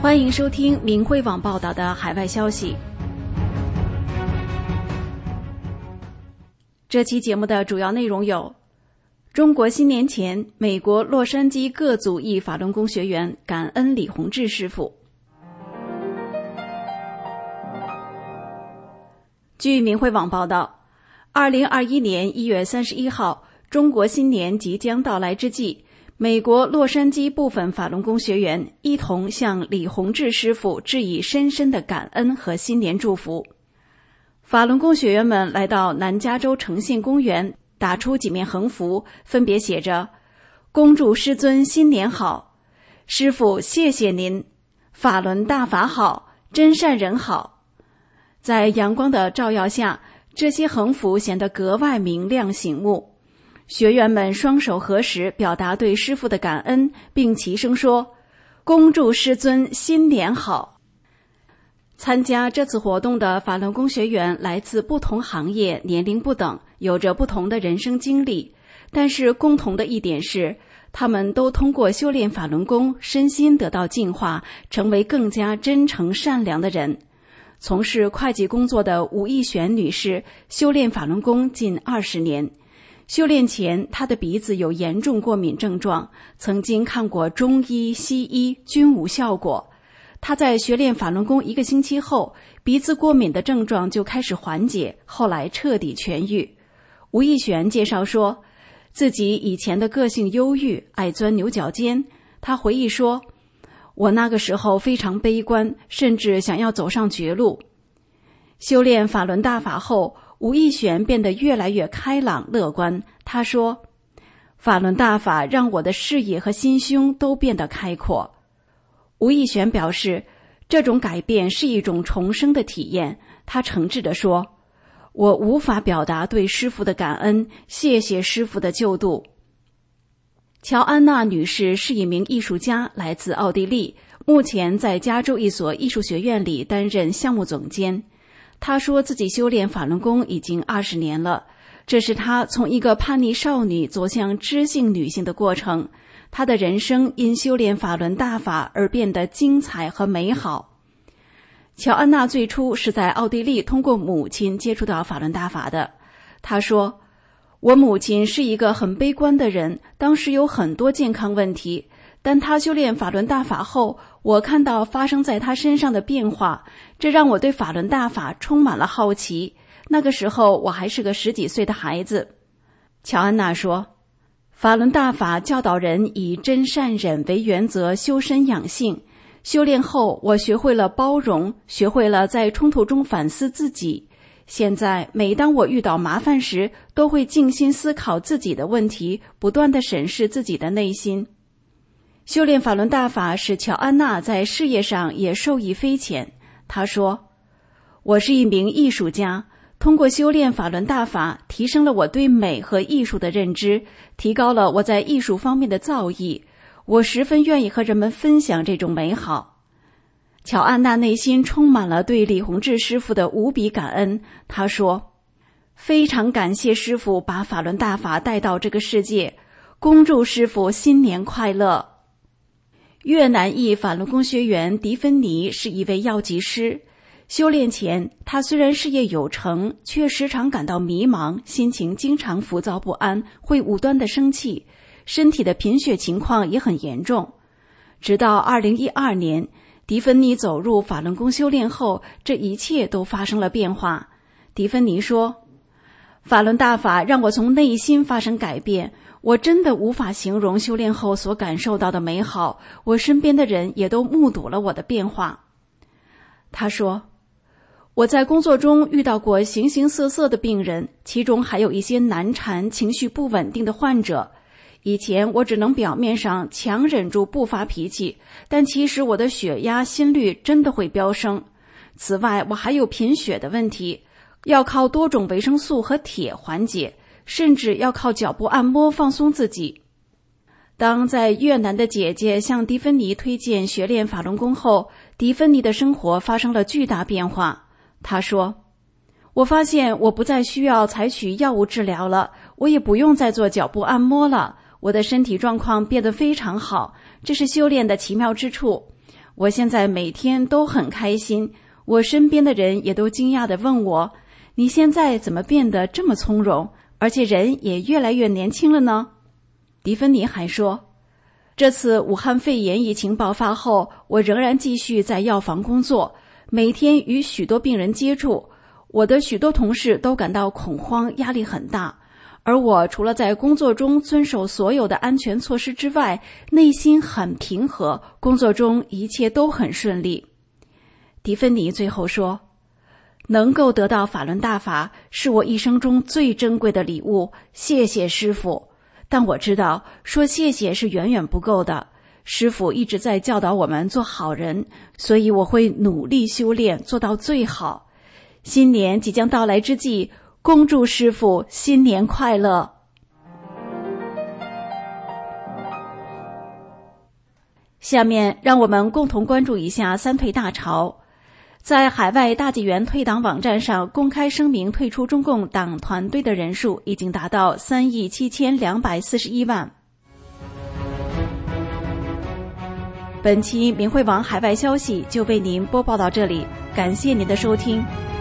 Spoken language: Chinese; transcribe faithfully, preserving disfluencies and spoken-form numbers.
欢迎收听明慧网报道的海外消息。这期节目的主要内容有：中国新年前，美国洛杉矶各族裔法轮功学员感恩李洪志师傅。据明慧网报道，二零二一年一月三十一号，中国新年即将到来之际，美国洛杉矶部分法轮功学员一同向李洪志师傅致以深深的感恩和新年祝福。法轮功学员们来到南加州诚信公园，打出几面横幅，分别写着“恭祝师尊新年好”、“师父谢谢您”、“法轮大法好”、“真善人好”。在阳光的照耀下，这些横幅显得格外明亮醒目。学员们双手合十，表达对师父的感恩，并齐声说：“恭祝师尊新年好。”参加这次活动的法轮功学员来自不同行业，年龄不等，有着不同的人生经历，但是共同的一点是，他们都通过修炼法轮功，身心得到净化，成为更加真诚善良的人。从事会计工作的吴艺璇女士修炼法轮功近二十年。修炼前，她的鼻子有严重过敏症状，曾经看过中医、西医均无效果。她在学练法轮功一个星期后，鼻子过敏的症状就开始缓解，后来彻底痊愈。吴艺璇介绍说，自己以前的个性忧郁，爱钻牛角尖。她回忆说，我那个时候非常悲观，甚至想要走上绝路。修炼法轮大法后，吴艺璇变得越来越开朗乐观。他说，法轮大法让我的视野和心胸都变得开阔。吴艺璇表示，这种改变是一种重生的体验。他诚挚地说，我无法表达对师父的感恩，谢谢师父的救度。乔安娜女士是一名艺术家，来自奥地利，目前在加州一所艺术学院里担任项目总监。她说自己修炼法轮功已经二十年了，这是她从一个叛逆少女走向知性女性的过程。她的人生因修炼法轮大法而变得精彩和美好。乔安娜最初是在奥地利通过母亲接触到法轮大法的。她说，我母亲是一个很悲观的人，当时有很多健康问题，但她修炼法轮大法后，我看到发生在她身上的变化，这让我对法轮大法充满了好奇。那个时候我还是个十几岁的孩子。乔安娜说，法轮大法教导人以真善忍为原则修身养性，修炼后我学会了包容，学会了在冲突中反思自己。现在每当我遇到麻烦时，都会静心思考自己的问题，不断地审视自己的内心。修炼法轮大法使乔安娜在事业上也受益匪浅。她说，我是一名艺术家，通过修炼法轮大法，提升了我对美和艺术的认知，提高了我在艺术方面的造诣。我十分愿意和人们分享这种美好。乔安娜内心充满了对李洪志师傅的无比感恩。她说，非常感谢师傅把法轮大法带到这个世界，恭祝师傅新年快乐。越南裔法轮功学员迪芬尼是一位药剂师。修炼前，他虽然事业有成，却时常感到迷茫，心情经常浮躁不安，会无端的生气，身体的贫血情况也很严重。直到二零一二年，迪芬尼走入法轮功修炼后，这一切都发生了变化。迪芬尼说，法轮大法让我从内心发生改变，我真的无法形容修炼后所感受到的美好，我身边的人也都目睹了我的变化。他说，我在工作中遇到过形形色色的病人，其中还有一些难缠、情绪不稳定的患者。以前我只能表面上强忍住不发脾气，但其实我的血压、心率真的会飙升。此外，我还有贫血的问题，要靠多种维生素和铁缓解，甚至要靠脚部按摩放松自己。当在越南的姐姐向迪芬尼推荐学练法轮功后，迪芬尼的生活发生了巨大变化。她说，我发现我不再需要采取药物治疗了，我也不用再做脚部按摩了，我的身体状况变得非常好，这是修炼的奇妙之处。 我现在每天都很开心，我身边的人也都惊讶地问我，你现在怎么变得这么从容，而且人也越来越年轻了呢？迪芬妮还说，这次武汉肺炎疫情爆发后，我仍然继续在药房工作，每天与许多病人接触，我的许多同事都感到恐慌，压力很大。而我除了在工作中遵守所有的安全措施之外，内心很平和，工作中一切都很顺利。迪芬妮最后说，能够得到法轮大法是我一生中最珍贵的礼物，谢谢师父。但我知道说谢谢是远远不够的，师父一直在教导我们做好人，所以我会努力修炼，做到最好。新年即将到来之际，恭祝师父新年快乐。下面让我们共同关注一下三退大潮。在海外大纪元退党网站上公开声明退出中共党团队的人数已经达到三亿七千两百四十一万。本期明慧网海外消息就为您播报到这里，感谢您的收听。